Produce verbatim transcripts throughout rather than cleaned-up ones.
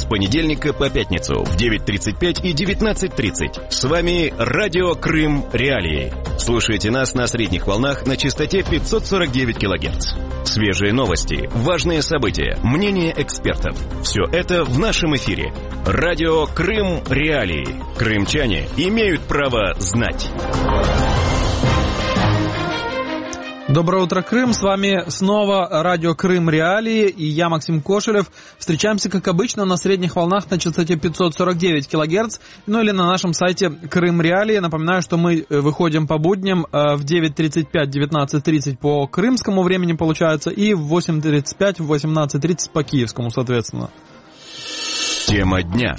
С понедельника по пятницу в девять тридцать пять и девятнадцать тридцать. С вами Радио Крым Реалии. Слушайте нас на средних волнах на частоте пятьсот сорок девять килогерц. Свежие новости, важные события, мнения экспертов. Все это в нашем эфире. Радио Крым Реалии. Крымчане имеют право знать. Доброе утро, Крым. С вами снова Радио Крым Реалии и я, Максим Кошелев. Встречаемся, как обычно, на средних волнах на частоте пятьсот сорок девять килогерц, ну или на нашем сайте Крым Реалии. Напоминаю, что мы выходим по будням в девять тридцать пять - девятнадцать тридцать по крымскому времени, получается, и в восемь тридцать пять - восемнадцать тридцать по киевскому, соответственно. Тема дня.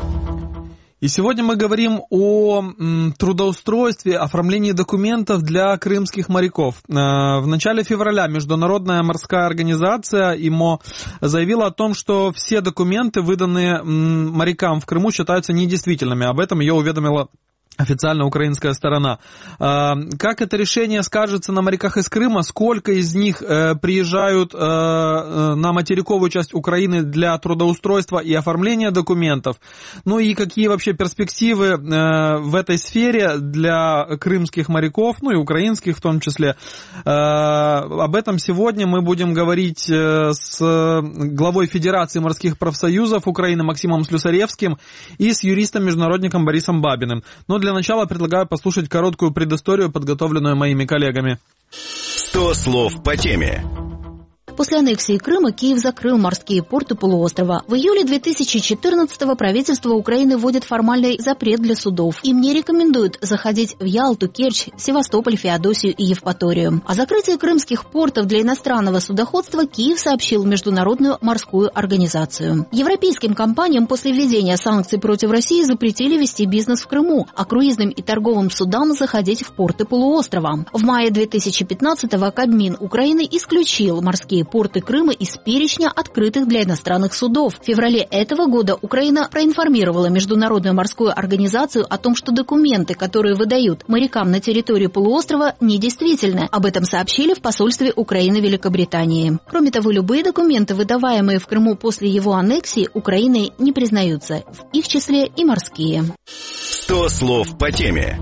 И сегодня мы говорим о м, трудоустройстве, оформлении документов для крымских моряков. Э, в начале февраля Международная морская организация ИМО заявила о том, что все документы, выданные м, морякам в Крыму, считаются недействительными. Об этом ее уведомила официально украинская сторона. Как это решение скажется на моряках из Крыма? Сколько из них э, приезжают э, на материковую часть Украины для трудоустройства и оформления документов? Ну и какие вообще перспективы э, в этой сфере для крымских моряков, ну и украинских в том числе? Э, об этом сегодня мы будем говорить с главой Федерации морских профсоюзов Украины Максимом Слюсаревским и с юристом-международником Борисом Бабиным. Но для начала предлагаю послушать короткую предысторию, подготовленную моими коллегами. сто слов по теме. После аннексии Крыма Киев закрыл морские порты полуострова. В июле две тысячи четырнадцатого правительство Украины вводит формальный запрет для судов. Им не рекомендуют заходить в Ялту, Керчь, Севастополь, Феодосию и Евпаторию. О закрытии крымских портов для иностранного судоходства Киев сообщил в Международную морскую организацию. Европейским компаниям после введения санкций против России запретили вести бизнес в Крыму, а круизным и торговым судам заходить в порты полуострова. В мае две тысячи пятнадцатого Кабмин Украины исключил морские порты Крыма из перечня открытых для иностранных судов. В феврале этого года Украина проинформировала Международную морскую организацию о том, что документы, которые выдают морякам на территории полуострова, недействительны. Об этом сообщили в посольстве Украины в Великобритании. Кроме того, любые документы, выдаваемые в Крыму после его аннексии, Украиной не признаются, в их числе и морские. сто слов по теме.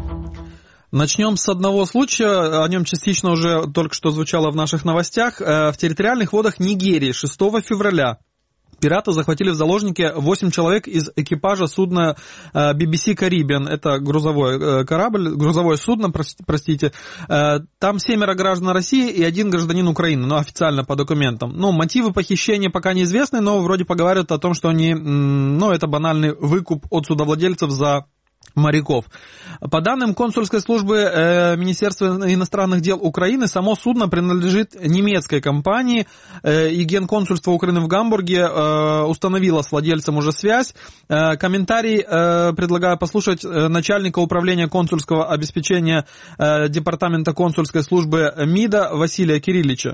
Начнем с одного случая, о нем частично уже только что звучало в наших новостях. В территориальных водах Нигерии шестого февраля пираты захватили в заложники восемь человек из экипажа судна би би си Caribbean. Это грузовой корабль, грузовое судно, простите. Там семеро граждан России и один гражданин Украины, ну, официально по документам. Ну, мотивы похищения пока неизвестны, но вроде поговаривают о том, что они, ну, это банальный выкуп от судовладельцев за моряков. По данным консульской службы э, Министерства иностранных дел Украины, само судно принадлежит немецкой компании, э, и Генконсульство Украины в Гамбурге э, установило с владельцем уже связь. Э, комментарий э, предлагаю послушать э, начальника управления консульского обеспечения э, Департамента консульской службы МИДа Василия Кириллича.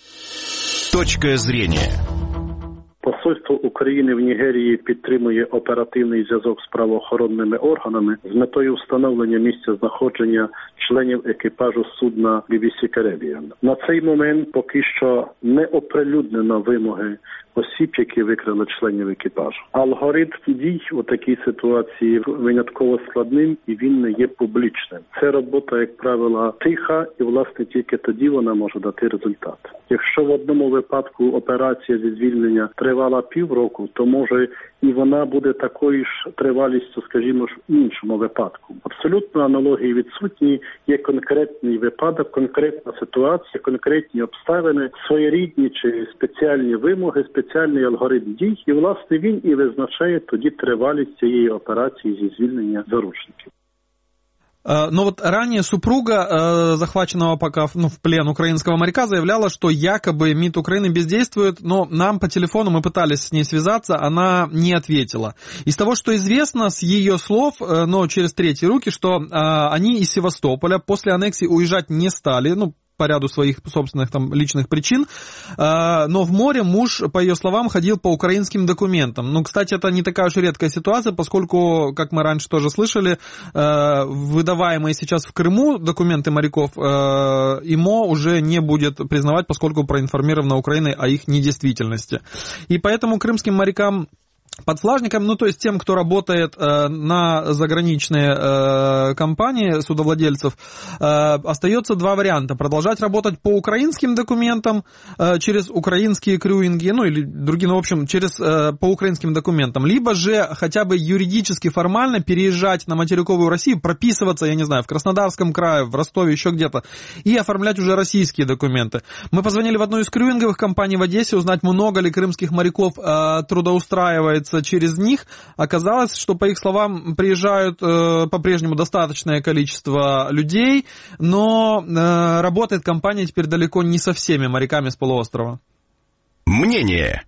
Точка зрения. Посольство України в Нігерії підтримує оперативний зв'язок з правоохоронними органами з метою встановлення місця знаходження членів екіпажу судна бі бі сі Caribbean. На цей момент поки що не оприлюднено вимоги осіб, які викрили членів екіпажу. Алгоритм дій у такій ситуації винятково складним і він не є публічним. Це робота, як правило, тиха і, власне, тільки тоді вона може дати результат. Якщо в одному випадку операція зі звільнення тривала півроку, то може і вона буде такою ж тривалістю, скажімо ж, в іншому випадку. Абсолютно аналогії відсутні, є конкретний випадок, конкретна ситуація, конкретні обставини, своєрідні чи спеціальні вимоги, спеціальний алгоритм дій, і, власне, він і визначає тоді тривалість цієї операції зі звільнення заручників. Но вот ранее супруга захваченного пока ну, в плен украинского моряка заявляла, что якобы МИД Украины бездействует, но нам по телефону, мы пытались с ней связаться, она не ответила. Из того, что известно с ее слов, но через третьи руки, что они из Севастополя после аннексии уезжать не стали, ну, по ряду своих собственных там личных причин, но в море муж, по ее словам, ходил по украинским документам. Ну, кстати, это не такая уж редкая ситуация, поскольку, как мы раньше тоже слышали, выдаваемые сейчас в Крыму документы моряков ИМО уже не будет признавать, поскольку проинформирована Украина о их недействительности. И поэтому крымским морякам подфлажникам, ну, то есть тем, кто работает э, на заграничные э, компании судовладельцев, э, остается два варианта. Продолжать работать по украинским документам э, через украинские крюинги, ну, или другие, ну, в общем, через, э, по украинским документам, либо же хотя бы юридически, формально переезжать на материковую Россию, прописываться, я не знаю, в Краснодарском крае, в Ростове, еще где-то, и оформлять уже российские документы. Мы позвонили в одну из крюинговых компаний в Одессе, узнать, много ли крымских моряков э, трудоустраивается через них. Оказалось, что, по их словам, приезжают э, по-прежнему достаточное количество людей, но э, работает компания теперь далеко не со всеми моряками с полуострова. Мнение.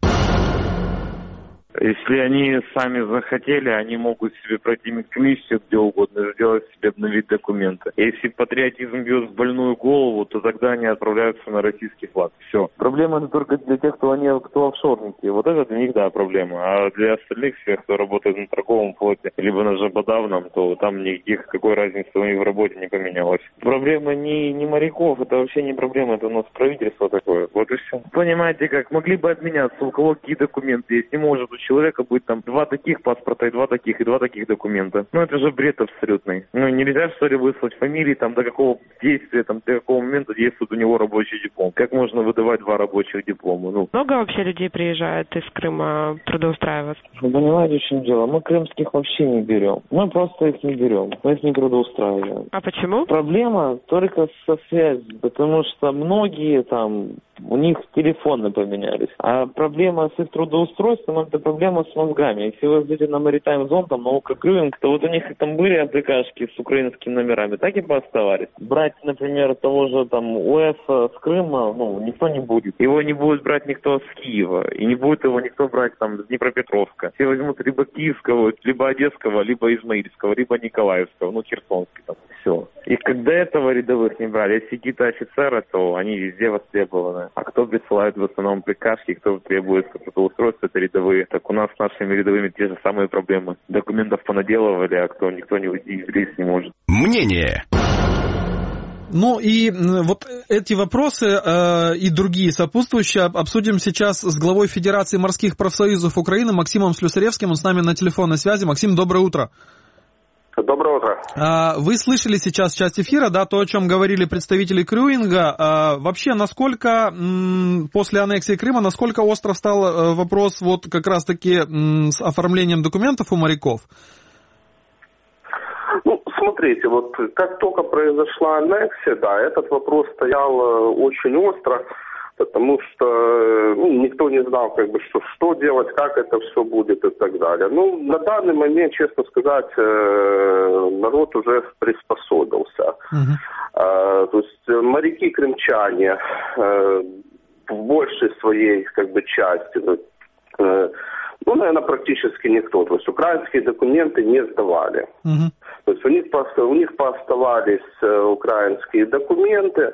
Если они сами захотели, они могут себе пройти медкомиссию где угодно, сделать себе, обновить документы. Если патриотизм бьет в больную голову, то тогда они отправляются на российский флаг. Все. Проблема это только для тех, кто, они, кто офшорники. Вот это для них, да, проблема. А для остальных всех, кто работает на торговом флоте, либо на жабодавном, то там никаких, какой разницы у них в работе не поменялось. Проблема не, не моряков, это вообще не проблема, это у нас правительство такое. Вот и все. Понимаете как, могли бы обменяться, у кого какие документы есть, не может у человека будет там два таких паспорта и два таких, и два таких документа. Ну, это же бред абсолютный. Ну, нельзя, что ли, выслать фамилии, там, до какого действия, там, до какого момента действует у него рабочий диплом. Как можно выдавать два рабочих диплома? Ну. Много вообще людей приезжает из Крыма трудоустраиваться? Вы понимаете, в чем дело? Мы крымских вообще не берем. Мы просто их не берем. Мы их не трудоустраиваем. А почему? Проблема только со связью, потому что многие там, у них телефоны поменялись. А проблема с их трудоустройством, это проблема с мозгами. Если вы зайдете на Maritime Zone, там, на Укркрюинг, то вот у них там были аппликашки с украинскими номерами, так и пооставались. Брать, например, того же там УЭФ с Крыма, ну, никто не будет. Его не будет брать никто с Киева, и не будет его никто брать там с Днепропетровска. Все возьмут либо киевского, либо одесского, либо измаильского, либо николаевского, ну, херсонский там. Все. И когда этого рядовых не брали, если какие-то офицеры, то они везде востребованы. А кто присылает в основном приказки, кто требует трудоустройства, это рядовые. Так у нас с нашими рядовыми те же самые проблемы. Документов понаделывали, а кто никто не влезть не может. Мнение. Ну и вот эти вопросы э, и другие сопутствующие обсудим сейчас с главой Федерации морских профсоюзов Украины Максимом Слюсаревским. Он с нами на телефонной связи. Максим, доброе утро. Доброе утро. Вы слышали сейчас часть эфира, да, то, о чем говорили представители крюинга. Вообще, насколько после аннексии Крыма, насколько остро стал вопрос вот как раз-таки с оформлением документов у моряков? Ну, смотрите, вот как только произошла аннексия, да, этот вопрос стоял очень остро, потому что ну, никто не знал, как бы, что, что делать, как это все будет и так далее. Ну, на данный момент, честно сказать, народ уже приспособился. Uh-huh. А, то есть моряки-крымчане в большей своей, как бы, части, ну, наверное, практически никто. То есть украинские документы не сдавали. Uh-huh. То есть у них, у них пооставались украинские документы.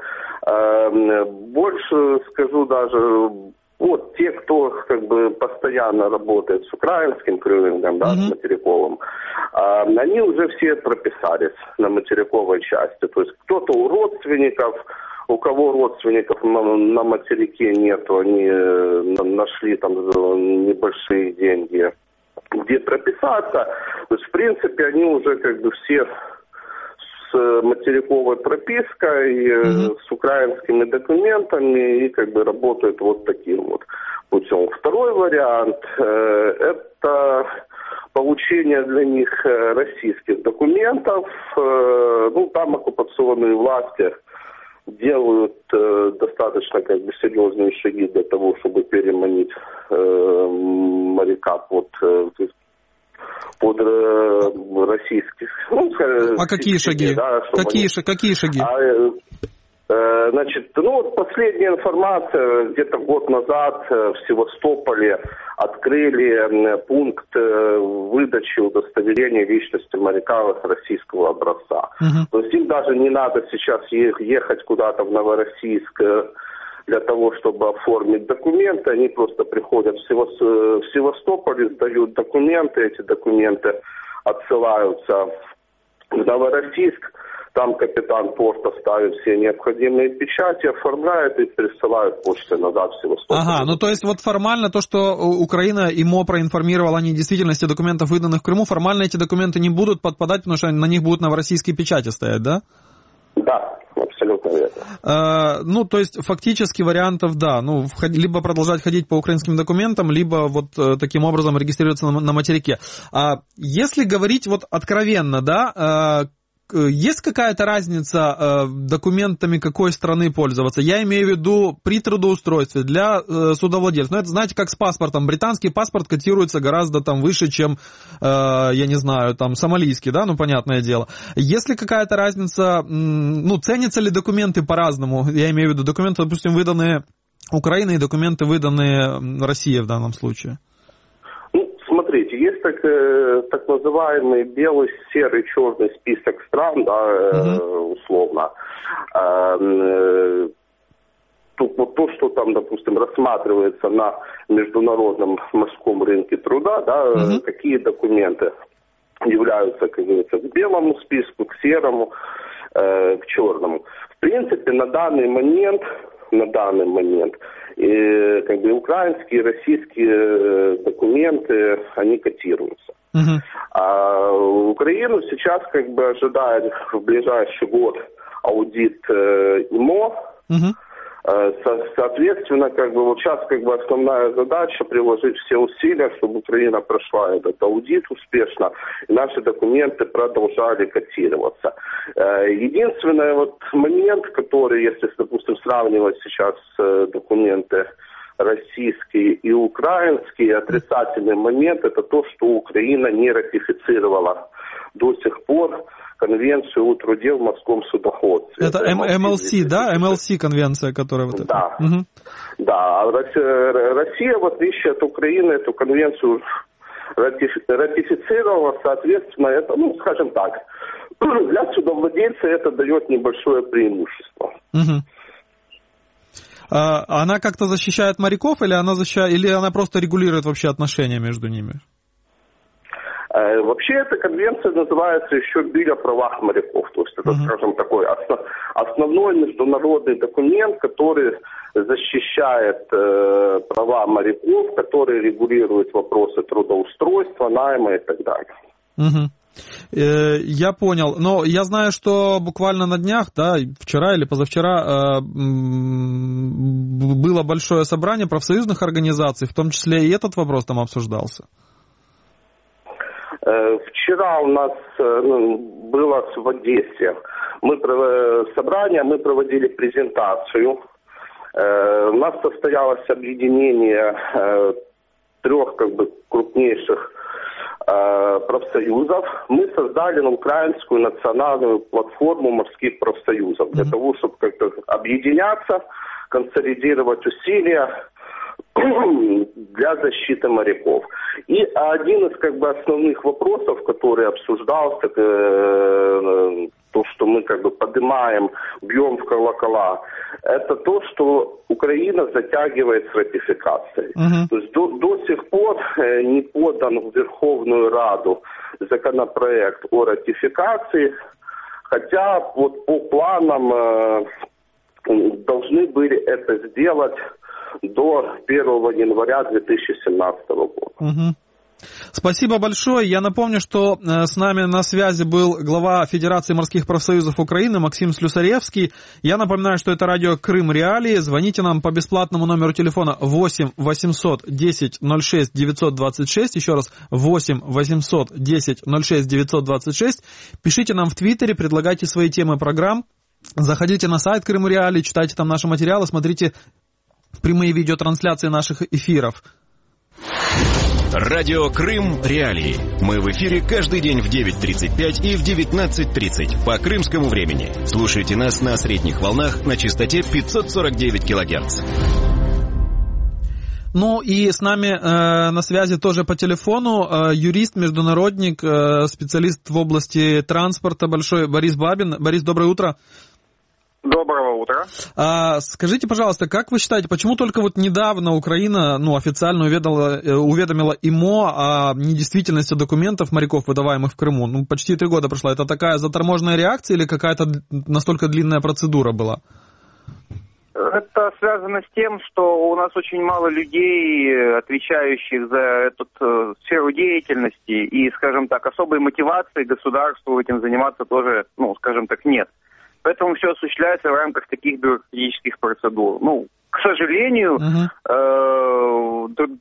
Больше скажу даже, вот те, кто как бы постоянно работает с украинским крюингом, да, uh-huh. с материковым, они уже все прописались на материковой части. То есть кто-то у родственников, у кого родственников на, на материке нету, они нашли там небольшие деньги, где прописаться. То есть, в принципе, они уже как бы все с материковой пропиской, mm-hmm. с украинскими документами и как бы работают вот таким вот путем. Второй вариант э, это получение для них российских документов. Э, ну, там оккупационные власти делают э, достаточно как бы серьезные шаги для того, чтобы переманить э, моряка под, э, под э, российских. Ну, а какие шаги? Да, какие, они... какие шаги? А, э, значит, ну вот последняя информация, где-то год назад в Севастополе открыли пункт выдачи удостоверения личности моряка российского образца. Uh-huh. То есть им даже не надо сейчас ехать куда-то в Новороссийск для того, чтобы оформить документы. Они просто приходят в Севастополь, сдают документы, эти документы отсылаются в Новороссийск. Там капитан порта ставит все необходимые печати, оформляет и присылает почтой назад в Севастополь. Ага, ну то есть вот формально то, что Украина ИМО проинформировала о недействительности документов, выданных в Крыму, формально эти документы не будут подпадать, потому что на них будут новороссийские печати стоять, да? Да, абсолютно верно. А, ну, то есть фактически вариантов, да, ну, либо продолжать ходить по украинским документам, либо вот таким образом регистрироваться на, на материке. А если говорить вот откровенно, да, а, есть какая-то разница э, документами какой страны пользоваться? Я имею в виду при трудоустройстве для э, судовладельцев. Ну, это, знаете, как с паспортом. Британский паспорт котируется гораздо там выше, чем, э, я не знаю, там, сомалийский, да, ну, понятное дело. Есть ли какая-то разница, ну, ценятся ли документы по-разному? Я имею в виду документы, допустим, выданные Украиной и документы, выданные Россией в данном случае. Смотрите, есть так, э, так называемый белый, серый, черный список стран, да, э, uh-huh. условно. Э, э, то, вот то, что там, допустим, рассматривается на международном морском рынке труда, да, uh-huh. какие документы являются, как говорится, к белому списку, к серому, э, к черному. В принципе, на данный момент, на данный момент, и, как бы, украинские и российские документы, они котируются. Uh-huh. А Украину сейчас, как бы, ожидает в ближайший год аудит э, ИМО. Uh-huh. Со- соответственно, как бы, вот сейчас, как бы, основная задача приложить все усилия, чтобы Украина прошла этот аудит успешно, и наши документы продолжали котироваться. Единственный вот момент, который, если, допустим, сравнивать сейчас документы российские и украинские, отрицательный момент — это то, что Украина не ратифицировала до сих пор Конвенцию о труде в морском судоходстве. Это эм эл си, да? эм эл си конвенция, которая вот да. это. Угу. Да. А Россия, в отличие от Украины, эту конвенцию ратифицировала, соответственно, это, ну, скажем так, для судовладельца это дает небольшое преимущество. Угу. А она как-то защищает моряков, или она защищает, или она просто регулирует вообще отношения между ними? Вообще эта конвенция называется еще «Биль о правах моряков». То есть это, uh-huh. скажем, такой основ, основной международный документ, который защищает э, права моряков, который регулирует вопросы трудоустройства, найма и так далее. Uh-huh. Э, я понял. Но я знаю, что буквально на днях, да, вчера или позавчера э, было большое собрание профсоюзных организаций, в том числе и этот вопрос там обсуждался. Вчера у нас ну, было в Одессе мы, собрание, мы проводили презентацию. У нас состоялось объединение трех, как бы, крупнейших профсоюзов. Мы создали украинскую национальную платформу морских профсоюзов для того, чтобы как-то объединяться, консолидировать усилия для защиты моряков. И один из, как бы, основных вопросов, который обсуждался, э, то, что мы, как бы, поднимаем, бьем в колокола, это то, что Украина затягивает с ратификацией. Uh-huh. То есть до, до сих пор э, не подан в Верховную Раду законопроект о ратификации, хотя вот по планам э, должны были это сделать до первого января две тысячи семнадцатого года. Угу. Спасибо большое. Я напомню, что с нами на связи был глава Федерации морских профсоюзов Украины Максим Слюсаревский. Я напоминаю, что это радио Крым Реалии. Звоните нам по бесплатному номеру телефона восемь восемьсот десять ноль шесть девятьсот двадцать шесть. Еще раз, восемь восемьсот десять ноль шесть девятьсот двадцать шесть. Пишите нам в Твиттере, предлагайте свои темы программ. Заходите на сайт Крым Реалии, читайте там наши материалы, смотрите прямые видеотрансляции наших эфиров. Радио Крым Реалии. Мы в эфире каждый день в девять тридцать пять и в девятнадцать тридцать по крымскому времени. Слушайте нас на средних волнах на частоте пятьсот сорок девять килогерц. Ну и с нами э, на связи тоже по телефону э, юрист, международник, э, специалист в области транспорта большой Борис Бабин. Борис, доброе утро. Доброго утра. А, скажите, пожалуйста, как вы считаете, почему только вот недавно Украина, ну, официально уведомила, уведомила ИМО о недействительности документов моряков, выдаваемых в Крыму? Ну, почти три года прошло. Это такая заторможенная реакция или какая-то настолько длинная процедура была? Это связано с тем, что у нас очень мало людей, отвечающих за эту э, сферу деятельности, и, скажем так, особой мотивации государству этим заниматься тоже, ну, скажем так, нет. Поэтому все осуществляется в рамках таких бюрократических процедур. Ну, к сожалению, uh-huh. э,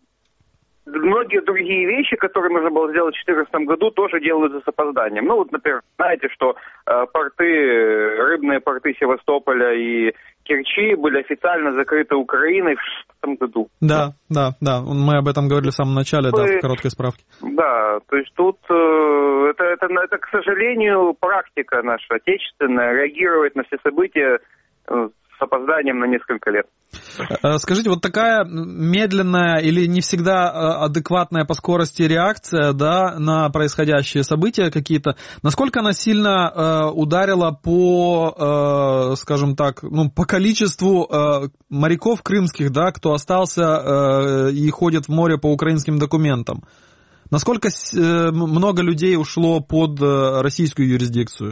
многие другие вещи, которые нужно было сделать в две тысячи четырнадцатом году, тоже делаются с опозданием. Ну, вот, например, знаете, что э, порты, рыбные порты Севастополя и Керчи были официально закрыты Украиной в две тысячи шестом году. Да, да, да, мы об этом говорили в самом начале, да, в короткой справке. Да, то есть тут э, это, это, это, к сожалению, практика наша отечественная, реагировать на все события э, с опозданием на несколько лет. Скажите, вот такая медленная или не всегда адекватная по скорости реакция, да, на происходящие события какие-то, насколько она сильно э, ударила по, э, скажем так, ну, по количеству э, моряков крымских, да, кто остался э, и ходит в море по украинским документам? Насколько э, много людей ушло под э, российскую юрисдикцию?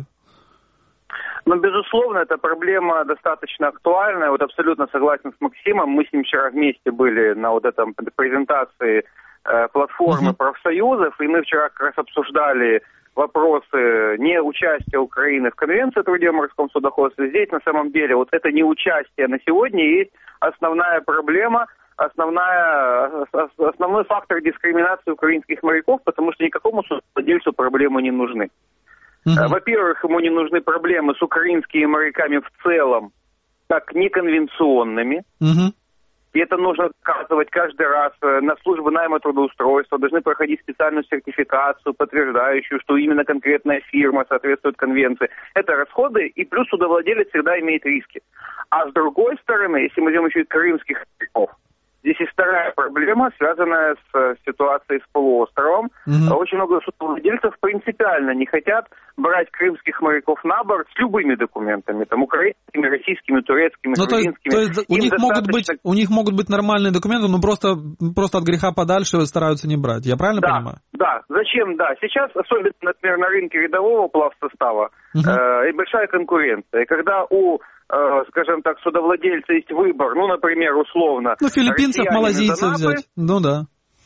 Ну, безусловно, эта проблема достаточно актуальная. Вот абсолютно согласен с Максимом. Мы с ним вчера вместе были на вот этом презентации э, платформы uh-huh. профсоюзов, и мы вчера как раз обсуждали вопросы неучастия Украины в Конвенции о труде в морском судоходстве. Здесь, на самом деле, вот это неучастие на сегодня есть основная проблема, основная, основной фактор дискриминации украинских моряков, потому что никакому судовладельцу проблемы не нужны. Uh-huh. Во-первых, ему не нужны проблемы с украинскими моряками в целом, как неконвенционными. Uh-huh. И это нужно доказывать каждый раз. На службу найма трудоустройства должны проходить специальную сертификацию, подтверждающую, что именно конкретная фирма соответствует конвенции. Это расходы, и плюс судовладелец всегда имеет риски. А с другой стороны, если мы возьмем еще и крымских моряков, здесь есть вторая проблема, связанная с ситуацией с полуостровом. Mm-hmm. Очень много судовладельцев принципиально не хотят брать крымских моряков на борт с любыми документами, там, украинскими, российскими, турецкими, ну, грузинскими. То есть, то есть у, них достаточно... могут быть, у них могут быть нормальные документы, но просто, просто от греха подальше стараются не брать. Я правильно да, понимаю? Да, зачем? Да. Сейчас, особенно, например, на рынке рядового плавсостава, mm-hmm. э, большая конкуренция. И когда у скажем так, судовладельца есть выбор, ну, например, условно... Ну, филиппинцев, малазийцев взять, ну да.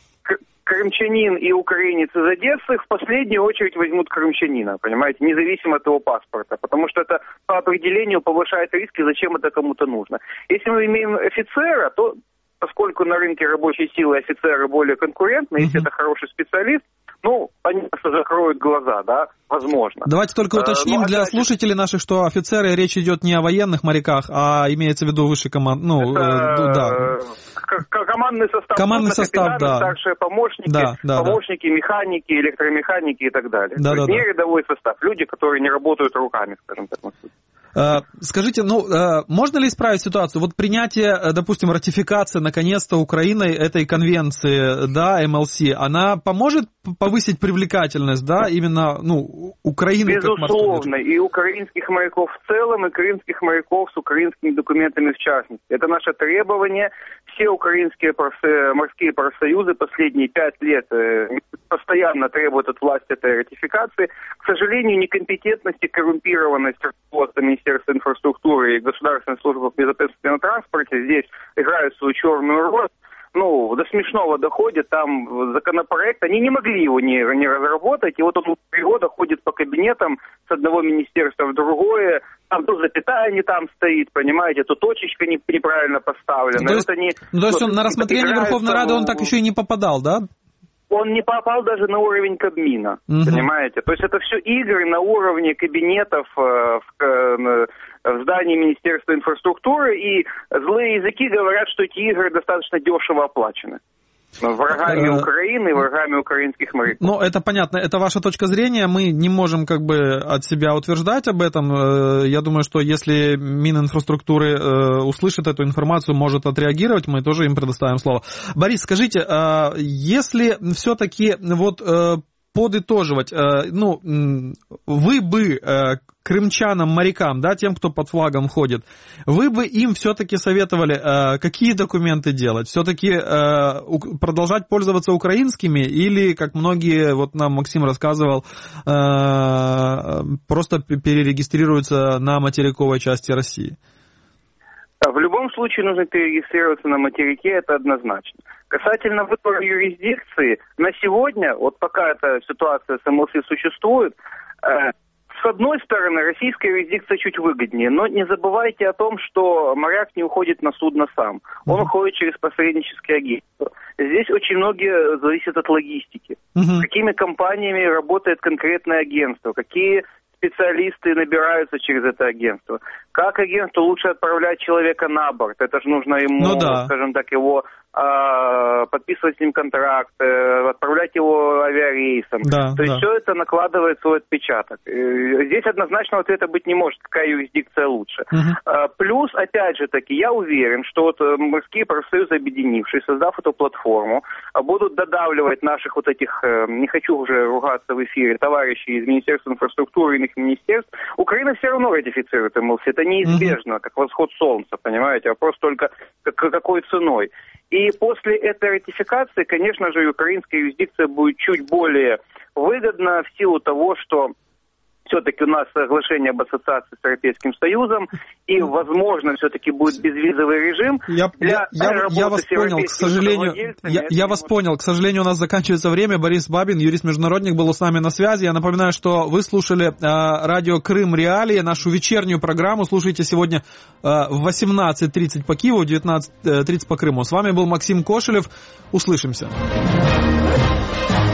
Крымчанин и украинец из Одессы в последнюю очередь возьмут крымчанина, понимаете, независимо от его паспорта, потому что это по определению повышает риски, зачем это кому-то нужно. Если мы имеем офицера, то, поскольку на рынке рабочей силы офицеры более конкурентны, uh-huh. если это хороший специалист, ну, они просто закроют глаза, да, возможно. Давайте только уточним а, для слушателей наших, что офицеры, речь идет не о военных моряках, а имеется в виду высший команд... Ну, это, э, да. Командный состав, командный состав, капитаны, да. старшие помощники, да, да, помощники, да. механики, электромеханики и так далее. Да, То да, есть да. не рядовой состав, люди, которые не работают руками, скажем так. Скажите, ну, можно ли исправить ситуацию? Вот принятие, допустим, ратификация, наконец-то, Украиной этой конвенции, да, эм эл си, она поможет повысить привлекательность, да, именно, ну, Украины? Безусловно, и украинских моряков в целом, и крымских моряков с украинскими документами в частности. Это наше требование. Все украинские профсо... морские профсоюзы последние пять лет постоянно требуют от власти этой ратификации. К сожалению, некомпетентность и коррумпированность руководства Министерства инфраструктуры и Государственной службы безопасности на транспорте здесь играют свою черную роль. Ну, до смешного доходит, там законопроект, они не могли его не, не разработать, и вот он три года ходит по кабинетам с одного министерства в другое, там то запятая не там стоит, понимаете, то точечка не, неправильно поставлена. То есть, это не, ну, то есть он на рассмотрение Верховной Рады он так еще и не попадал, да? Он не попал даже на уровень Кабмина, угу. понимаете? То есть это все игры на уровне кабинетов э, в, э, в здании Министерства инфраструктуры, и злые языки говорят, что эти игры достаточно дешево оплачены. Врагами Украины, врагами украинских моряков. Ну, это понятно, это ваша точка зрения, мы не можем как бы от себя утверждать об этом. Я думаю, что если Мининфраструктуры услышит эту информацию, может отреагировать, мы тоже им предоставим слово. Борис, скажите, если все-таки вот подытоживать, ну, вы бы крымчанам, морякам, да, тем, кто под флагом ходит, вы бы им все-таки советовали, какие документы делать? Все-таки продолжать пользоваться украинскими или, как многие, вот нам Максим рассказывал, просто перерегистрируются на материковой части России? В любом случае нужно перерегистрироваться на материке, это однозначно. Касательно выбора юрисдикции, на сегодня, вот пока эта ситуация с эм эл си существует, э, с одной стороны, российская юрисдикция чуть выгоднее, но не забывайте о том, что моряк не уходит на судно сам. Он uh-huh. уходит через посреднические агентства. Здесь очень многие зависит от логистики. Uh-huh. Какими компаниями работает конкретное агентство, какие специалисты набираются через это агентство. Как агентству лучше отправлять человека на борт? Это же нужно ему, ну, да. скажем так, его э, подписывать с ним контракт, э, отправлять его авиарейсом. Да, То есть да. все это накладывает свой отпечаток. Э, здесь однозначного ответа быть не может, какая юрисдикция лучше. Uh-huh. Э, плюс, опять же таки, я уверен, что вот морские профсоюзы, объединившись, создав эту платформу, будут додавливать наших вот этих, э, не хочу уже ругаться в эфире, товарищей из Министерства инфраструктуры и иных министерств. Украина все равно ратифицирует эм эл си. Это неизбежно, как восход солнца, понимаете? Вопрос только как, какой ценой. И после этой ратификации, конечно же, украинская юрисдикция будет чуть более выгодна в силу того, что все-таки у нас соглашение об ассоциации с Европейским Союзом, и, возможно, все-таки будет безвизовый режим. Я, я, я, я вас понял, к сожалению, я, я вас понял, к сожалению, у нас заканчивается время. Борис Бабин, юрист-международник, был с нами на связи. Я напоминаю, что вы слушали э, радио Крым Реалии, нашу вечернюю программу. Слушайте сегодня э, в восемнадцать тридцать по Киеву, в девятнадцать тридцать по Крыму. С вами был Максим Кошелев. Услышимся.